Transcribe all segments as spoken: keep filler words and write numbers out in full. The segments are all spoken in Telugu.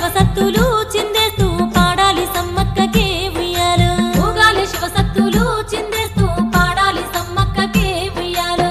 శివసత్తులు చిందేస్తూ పాడాలి సమ్మక్కకే ఉయ్యాలో ఊగాలి శివసత్తులు చిందేస్తూ పాడాలి సమ్మక్కకే ఉయ్యాలో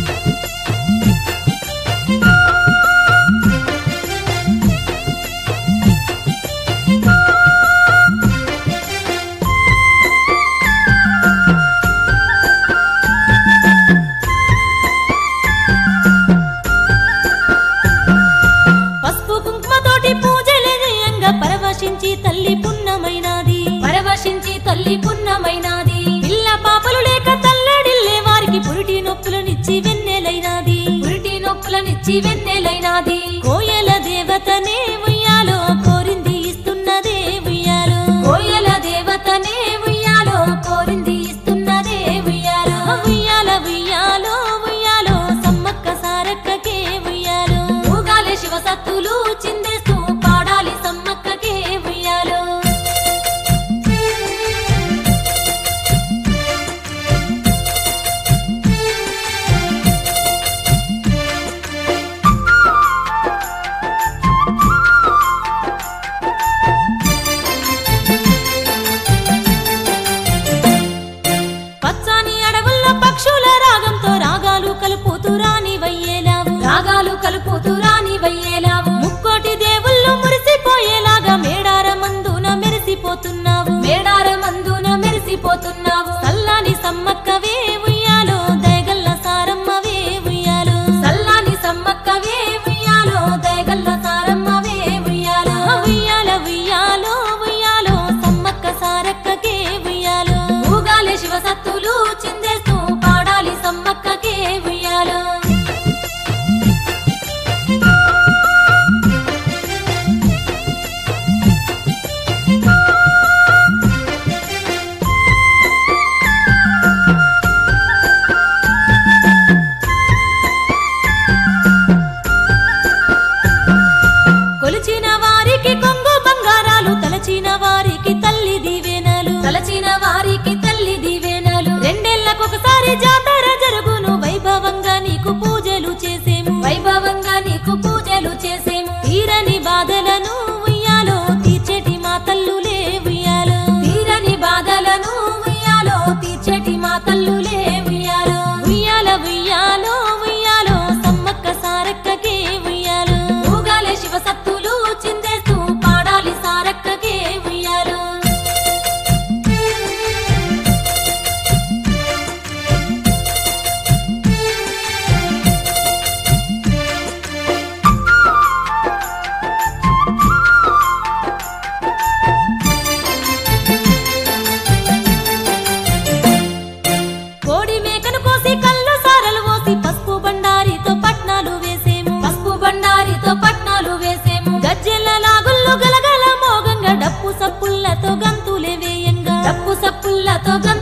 పరవశించి తల్లి పున్నమైనాది పరవశించి తల్లి పున్నమైనాది పిల్ల పాపలు లేక తల్లడిల్లే వారికి పురిటి నొప్పులనిచ్చి వెన్నెలైనాది పురిటి నొప్పులనిచ్చి వెన్నెలైనాది కోయల దేవతనే ఉయ్యాలో కోరింది ఇస్తున్నదే ఉయ్యాలో కోయల దేవతనే ఉయ్యాలో కోరింది ఇస్తున్నదే ఉయ్యాలో ఉయ్యాల ఉయ్యాలో ఉయ్యాలో సమ్మక్క సారక్కకే ఉయ్యాలో ఊగాలి శివసత్తులు చిందేస్తూ పాడాలి సమ్మక్కకే ఉయ్యాలో పచ్చని అడవుల్లో పక్షుల రాగంతో రాగాలు కలుపుతూ రాని వయ్యేలావు రాగాలు కలుపుతూ రాని వయ్యేలావు ముక్కోటి దేవుళ్ళు మురిసిపోయేలాగా మేడార మందున మెరిసిపోతున్నావు మేడార మందున మెరిసిపోతున్నావు సల్లాని సమ్మక్కవే ఉయ్యాలో దయగల్ల సారమ్మవే ఉయ్యాలో సల్లాని సమ్మక్కవే ఉయ్యాలో దయగల్ల సారమ్మవే ఉయ్యాలో ఉయ్యాల ఉయ్యాలో ఉయ్యాలో సమ్మక్క సారక్కకే ఉయ్యాలో ఊగాలి శివసత్తులు చిందేస్తూ పాడాలి సమ్మక్కకే ఉయ్యాలో కొలిచిన వారికి కొంగు బంగారాలు తలచిన వారికి తల్లి దీవెనలు తలచిన వారికి తల్లి దీవెనలు రెండేళ్లకొకసారి జాతర జరుగును వైభవంగా నీకు పూజలు చేసేము వైభవంగా నీకు పూజలు చేసేము తీరని బాధలను ఉయ్యాలో తీర్చేటి మా తల్లులే ఉయ్యాలో తీరని బాధలను ఉయ్యాలో తీర్చేటి మా తల్లులే ఉయ్యాలో ఉయ్యాల ఉయ్యాలో ఉయ్యాలో సమ్మక్క సారక్కకే ఉయ్యాలో ఊగాలి శివసత్తులు చిందేస్తూ పాడాలి సారక్కకే ఉయ్యాలో కోడి మేకను కోసి కళ్ళు సారలు పోసి పసుపు బండారితో పట్నాలు వేసేము పసుపు బండారితో పట్నాలు వేసేము గజ్జెల లాగుల్లో గలగల మోగంగా డప్పు సప్పుళ్లతో గంతులే వేయంగా డప్పు సప్పుళ్లతో